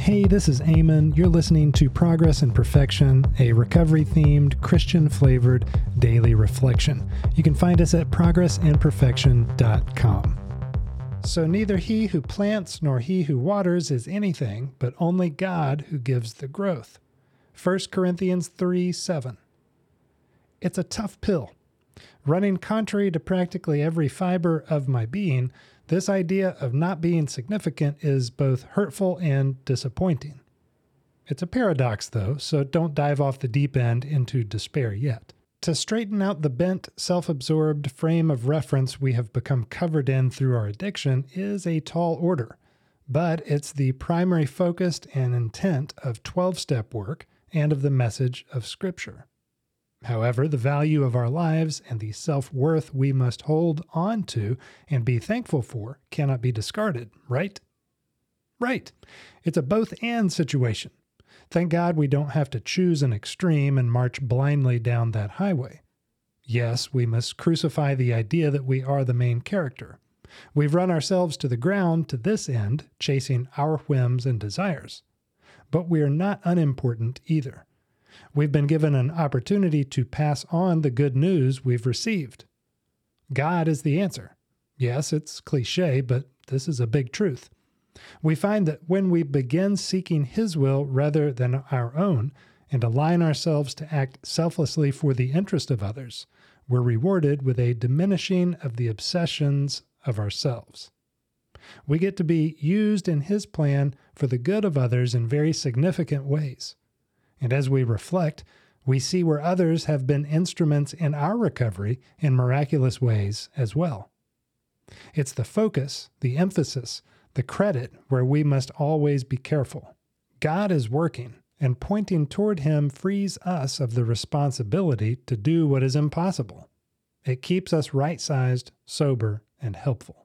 Hey, this is Eamon. You're listening to Progress and Perfection, a recovery-themed, Christian-flavored daily reflection. You can find us at progressandperfection.com. So neither he who plants nor he who waters is anything, but only God who gives the growth. 1 Corinthians 3:7. It's a tough pill. Running contrary to practically every fiber of my being, this idea of not being significant is both hurtful and disappointing. It's a paradox, though, so don't dive off the deep end into despair yet. To straighten out the bent, self-absorbed frame of reference we have become covered in through our addiction is a tall order, but it's the primary focus and intent of 12-step work and of the message of Scripture. However, the value of our lives and the self-worth we must hold on to and be thankful for cannot be discarded, right? Right. It's a both-and situation. Thank God we don't have to choose an extreme and march blindly down that highway. Yes, we must crucify the idea that we are the main character. We've run ourselves to the ground to this end, chasing our whims and desires. But we are not unimportant either. We've been given an opportunity to pass on the good news we've received. God is the answer. Yes, it's cliche, but this is a big truth. We find that when we begin seeking His will rather than our own and align ourselves to act selflessly for the interest of others, we're rewarded with a diminishing of the obsessions of ourselves. We get to be used in His plan for the good of others in very significant ways. And as we reflect, we see where others have been instruments in our recovery in miraculous ways as well. It's the focus, the emphasis, the credit where we must always be careful. God is working, and pointing toward Him frees us of the responsibility to do what is impossible. It keeps us right-sized, sober, and helpful.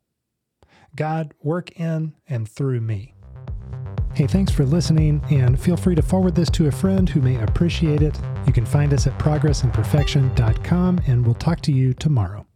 God, work in and through me. Hey, thanks for listening, and feel free to forward this to a friend who may appreciate it. You can find us at progressandperfection.com, and we'll talk to you tomorrow.